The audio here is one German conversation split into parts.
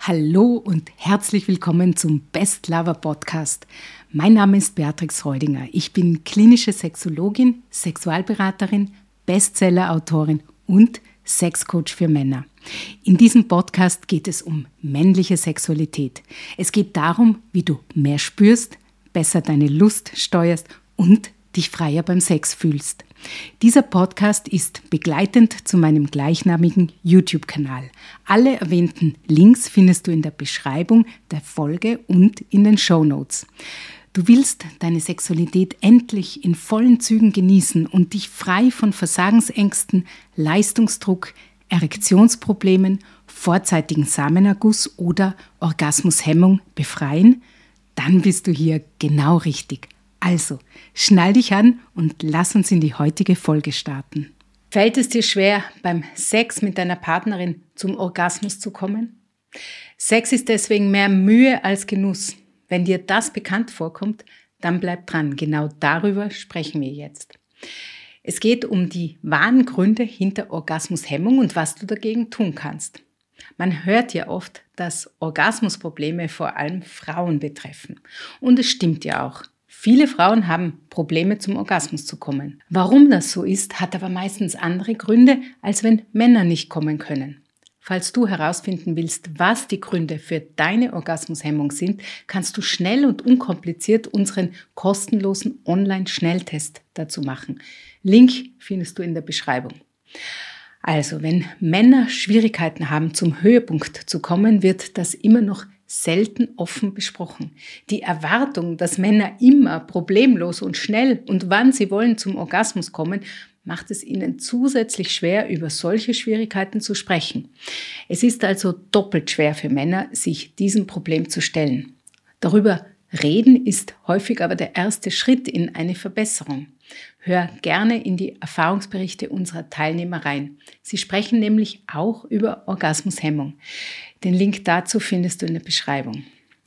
Hallo und herzlich willkommen zum Best Lover Podcast. Mein Name ist Beatrix Reudinger. Ich bin klinische Sexologin, Sexualberaterin, Bestseller-Autorin und Sexcoach für Männer. In diesem Podcast geht es um männliche Sexualität. Es geht darum, wie du mehr spürst, besser deine Lust steuerst und dich freier beim Sex fühlst. Dieser Podcast ist begleitend zu meinem gleichnamigen YouTube-Kanal. Alle erwähnten Links findest du in der Beschreibung der Folge und in den Shownotes. Du willst deine Sexualität endlich in vollen Zügen genießen und dich frei von Versagensängsten, Leistungsdruck, Erektionsproblemen, vorzeitigen Samenerguss oder Orgasmushemmung befreien? Dann bist du hier genau richtig. Also, schnall dich an und lass uns in die heutige Folge starten. Fällt es dir schwer, beim Sex mit deiner Partnerin zum Orgasmus zu kommen? Sex ist deswegen mehr Mühe als Genuss. Wenn dir das bekannt vorkommt, dann bleib dran. Genau darüber sprechen wir jetzt. Es geht um die wahren Gründe hinter Orgasmushemmung und was du dagegen tun kannst. Man hört ja oft, dass Orgasmusprobleme vor allem Frauen betreffen. Und es stimmt ja auch. Viele Frauen haben Probleme, zum Orgasmus zu kommen. Warum das so ist, hat aber meistens andere Gründe, als wenn Männer nicht kommen können. Falls du herausfinden willst, was die Gründe für deine Orgasmushemmung sind, kannst du schnell und unkompliziert unseren kostenlosen Online-Schnelltest dazu machen. Link findest du in der Beschreibung. Also, wenn Männer Schwierigkeiten haben, zum Höhepunkt zu kommen, wird das immer noch selten offen besprochen. Die Erwartung, dass Männer immer problemlos und schnell und wann sie wollen zum Orgasmus kommen, macht es ihnen zusätzlich schwer, über solche Schwierigkeiten zu sprechen. Es ist also doppelt schwer für Männer, sich diesem Problem zu stellen. Darüber reden ist häufig aber der erste Schritt in eine Verbesserung. Hör gerne in die Erfahrungsberichte unserer Teilnehmer rein. Sie sprechen nämlich auch über Orgasmushemmung. Den Link dazu findest du in der Beschreibung.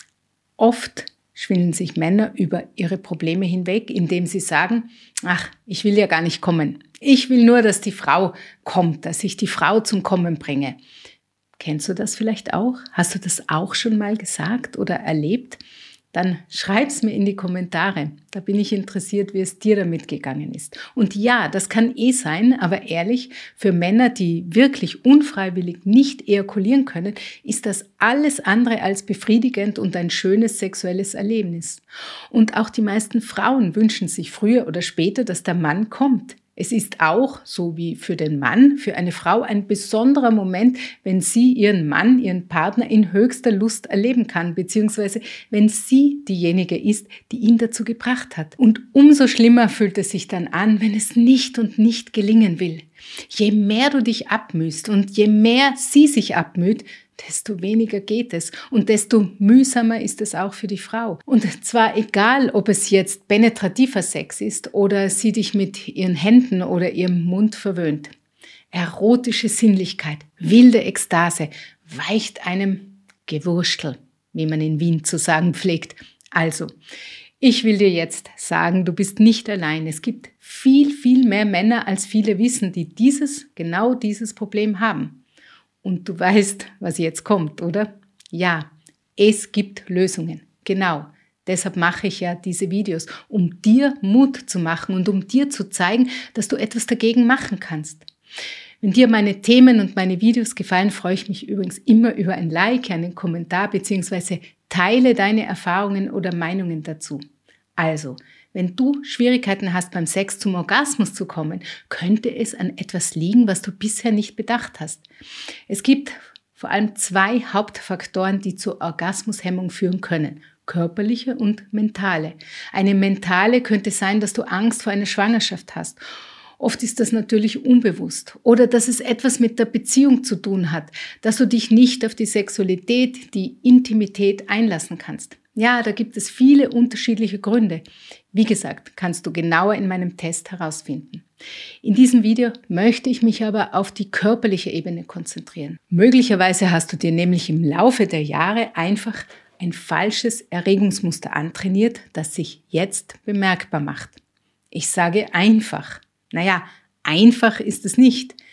Oft schwindeln sich Männer über ihre Probleme hinweg, indem sie sagen, ach, ich will ja gar nicht kommen. Ich will nur, dass die Frau kommt, dass ich die Frau zum Kommen bringe. Kennst du das vielleicht auch? Hast du das auch schon mal gesagt oder erlebt? Dann schreib's mir in die Kommentare. Da bin ich interessiert, wie es dir damit gegangen ist. Und ja, das kann sein, aber ehrlich, für Männer, die wirklich unfreiwillig nicht ejakulieren können, ist das alles andere als befriedigend und ein schönes sexuelles Erlebnis. Und auch die meisten Frauen wünschen sich früher oder später, dass der Mann kommt. Es ist auch, so wie für den Mann, für eine Frau ein besonderer Moment, wenn sie ihren Mann, ihren Partner in höchster Lust erleben kann, beziehungsweise wenn sie diejenige ist, die ihn dazu gebracht hat. Und umso schlimmer fühlt es sich dann an, wenn es nicht und nicht gelingen will. Je mehr du dich abmühst und je mehr sie sich abmüht, desto weniger geht es und desto mühsamer ist es auch für die Frau. Und zwar egal, ob es jetzt penetrativer Sex ist oder sie dich mit ihren Händen oder ihrem Mund verwöhnt. Erotische Sinnlichkeit, wilde Ekstase weicht einem Gewurstel, wie man in Wien zu sagen pflegt. Also, ich will dir jetzt sagen, du bist nicht allein. Es gibt viel, viel mehr Männer, als viele wissen, die genau dieses Problem haben. Und du weißt, was jetzt kommt, oder? Ja, es gibt Lösungen. Genau. Deshalb mache ich ja diese Videos, um dir Mut zu machen und um dir zu zeigen, dass du etwas dagegen machen kannst. Wenn dir meine Themen und meine Videos gefallen, freue ich mich übrigens immer über ein Like, einen Kommentar bzw. teile deine Erfahrungen oder Meinungen dazu. Also, wenn du Schwierigkeiten hast, beim Sex zum Orgasmus zu kommen, könnte es an etwas liegen, was du bisher nicht bedacht hast. Es gibt vor allem 2 Hauptfaktoren, die zur Orgasmushemmung führen können. Körperliche und mentale. Eine mentale könnte sein, dass du Angst vor einer Schwangerschaft hast. Oft ist das natürlich unbewusst. Oder dass es etwas mit der Beziehung zu tun hat, dass du dich nicht auf die Sexualität, die Intimität einlassen kannst. Ja, da gibt es viele unterschiedliche Gründe. Wie gesagt, kannst du genauer in meinem Test herausfinden. In diesem Video möchte ich mich aber auf die körperliche Ebene konzentrieren. Möglicherweise hast du dir nämlich im Laufe der Jahre einfach ein falsches Erregungsmuster antrainiert, das sich jetzt bemerkbar macht. Ich sage einfach. Naja, einfach ist es nicht.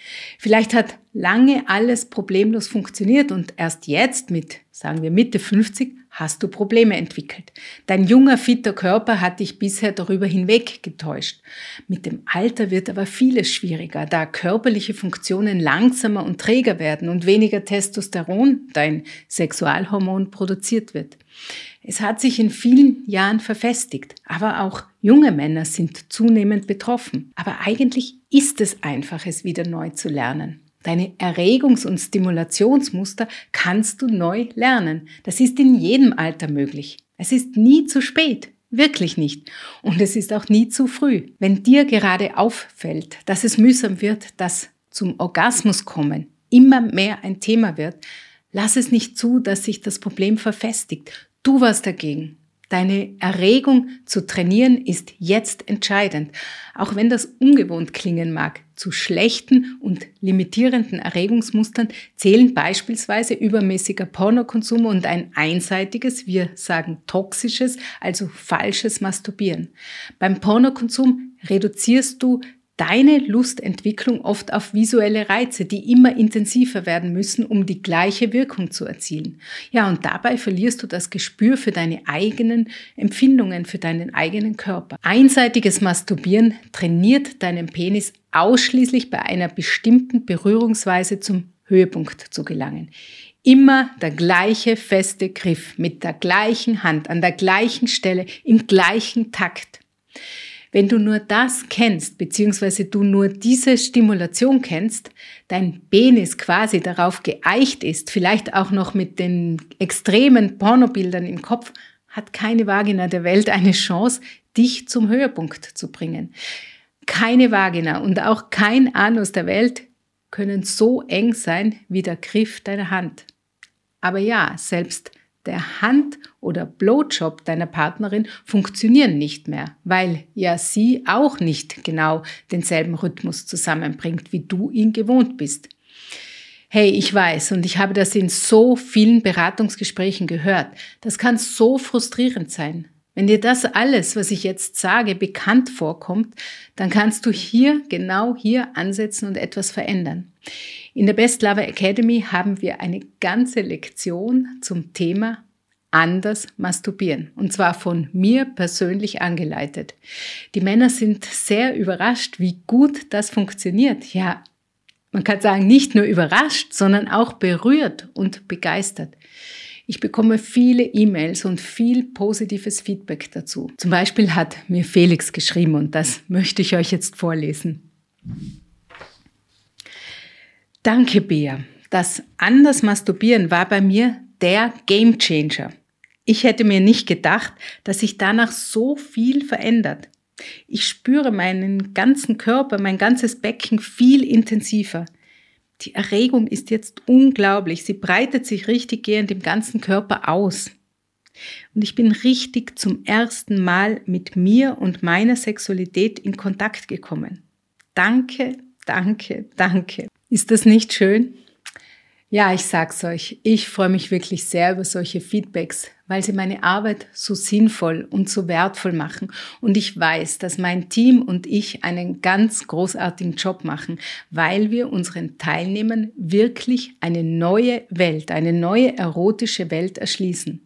Vielleicht hat lange alles problemlos funktioniert und erst jetzt mit, sagen wir Mitte 50, hast du Probleme entwickelt. Dein junger, fitter Körper hat dich bisher darüber hinweg getäuscht. Mit dem Alter wird aber vieles schwieriger, da körperliche Funktionen langsamer und träger werden und weniger Testosteron, dein Sexualhormon, produziert wird. Es hat sich in vielen Jahren verfestigt, aber auch junge Männer sind zunehmend betroffen. Aber eigentlich ist es einfach, es wieder neu zu lernen. Deine Erregungs- und Stimulationsmuster kannst du neu lernen. Das ist in jedem Alter möglich. Es ist nie zu spät, wirklich nicht. Und es ist auch nie zu früh. Wenn dir gerade auffällt, dass es mühsam wird, dass zum Orgasmus kommen immer mehr ein Thema wird, lass es nicht zu, dass sich das Problem verfestigt. Tu was dagegen. Deine Erregung zu trainieren ist jetzt entscheidend. Auch wenn das ungewohnt klingen mag, zu schlechten und limitierenden Erregungsmustern zählen beispielsweise übermäßiger Pornokonsum und ein einseitiges, wir sagen toxisches, also falsches Masturbieren. Beim Pornokonsum reduzierst du deine Lustentwicklung oft auf visuelle Reize, die immer intensiver werden müssen, um die gleiche Wirkung zu erzielen. Ja, und dabei verlierst du das Gespür für deine eigenen Empfindungen, für deinen eigenen Körper. Einseitiges Masturbieren trainiert deinen Penis ausschließlich bei einer bestimmten Berührungsweise zum Höhepunkt zu gelangen. Immer der gleiche feste Griff mit der gleichen Hand, an der gleichen Stelle, im gleichen Takt. Wenn du nur das kennst, beziehungsweise du nur diese Stimulation kennst, dein Penis quasi darauf geeicht ist, vielleicht auch noch mit den extremen Pornobildern im Kopf, hat keine Vagina der Welt eine Chance, dich zum Höhepunkt zu bringen. Keine Vagina und auch kein Anus der Welt können so eng sein wie der Griff deiner Hand. Aber ja, selbst der Hand- oder Blowjob deiner Partnerin funktionieren nicht mehr, weil ja sie auch nicht genau denselben Rhythmus zusammenbringt, wie du ihn gewohnt bist. Hey, ich weiß und ich habe das in so vielen Beratungsgesprächen gehört. Das kann so frustrierend sein. Wenn dir das alles, was ich jetzt sage, bekannt vorkommt, dann kannst du genau hier ansetzen und etwas verändern. In der Best Lover Academy haben wir eine ganze Lektion zum Thema anders masturbieren. Und zwar von mir persönlich angeleitet. Die Männer sind sehr überrascht, wie gut das funktioniert. Ja, man kann sagen, nicht nur überrascht, sondern auch berührt und begeistert. Ich bekomme viele E-Mails und viel positives Feedback dazu. Zum Beispiel hat mir Felix geschrieben und das möchte ich euch jetzt vorlesen. Danke, Bea. Das anders Masturbieren war bei mir der Gamechanger. Ich hätte mir nicht gedacht, dass sich danach so viel verändert. Ich spüre meinen ganzen Körper, mein ganzes Becken viel intensiver. Die Erregung ist jetzt unglaublich. Sie breitet sich richtig gehend im ganzen Körper aus. Und ich bin richtig zum ersten Mal mit mir und meiner Sexualität in Kontakt gekommen. Danke, danke, danke. Ist das nicht schön? Ja, ich sag's euch, ich freue mich wirklich sehr über solche Feedbacks, weil sie meine Arbeit so sinnvoll und so wertvoll machen. Und ich weiß, dass mein Team und ich einen ganz großartigen Job machen, weil wir unseren Teilnehmern wirklich eine neue Welt, eine neue erotische Welt erschließen.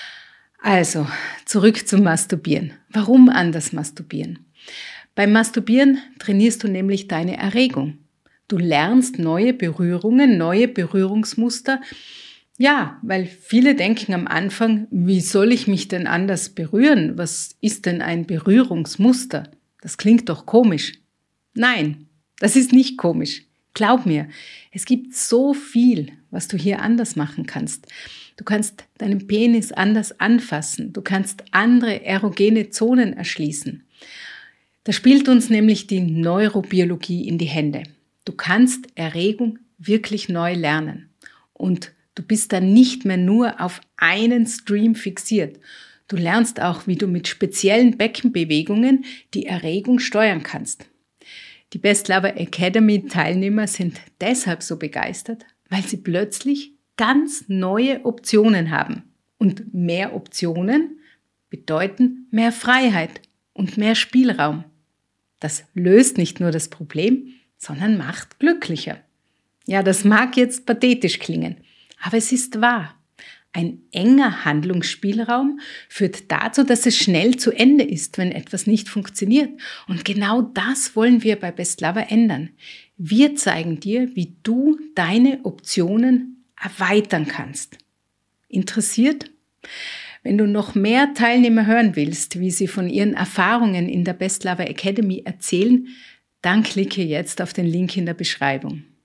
Also, zurück zum Masturbieren. Warum anders masturbieren? Beim Masturbieren trainierst du nämlich deine Erregung. Du lernst neue Berührungen, neue Berührungsmuster. Ja, weil viele denken am Anfang, wie soll ich mich denn anders berühren? Was ist denn ein Berührungsmuster? Das klingt doch komisch. Nein, das ist nicht komisch. Glaub mir, es gibt so viel, was du hier anders machen kannst. Du kannst deinen Penis anders anfassen. Du kannst andere erogene Zonen erschließen. Da spielt uns nämlich die Neurobiologie in die Hände. Du kannst Erregung wirklich neu lernen und du bist dann nicht mehr nur auf einen Stream fixiert. Du lernst auch, wie du mit speziellen Beckenbewegungen die Erregung steuern kannst. Die Best Lover Academy Teilnehmer sind deshalb so begeistert, weil sie plötzlich ganz neue Optionen haben. Und mehr Optionen bedeuten mehr Freiheit und mehr Spielraum. Das löst nicht nur das Problem, sondern macht glücklicher. Ja, das mag jetzt pathetisch klingen, aber es ist wahr. Ein enger Handlungsspielraum führt dazu, dass es schnell zu Ende ist, wenn etwas nicht funktioniert. Und genau das wollen wir bei Best Lover ändern. Wir zeigen dir, wie du deine Optionen erweitern kannst. Interessiert? Wenn du noch mehr Teilnehmer hören willst, wie sie von ihren Erfahrungen in der Best Lover Academy erzählen, dann klicke jetzt auf den Link in der Beschreibung.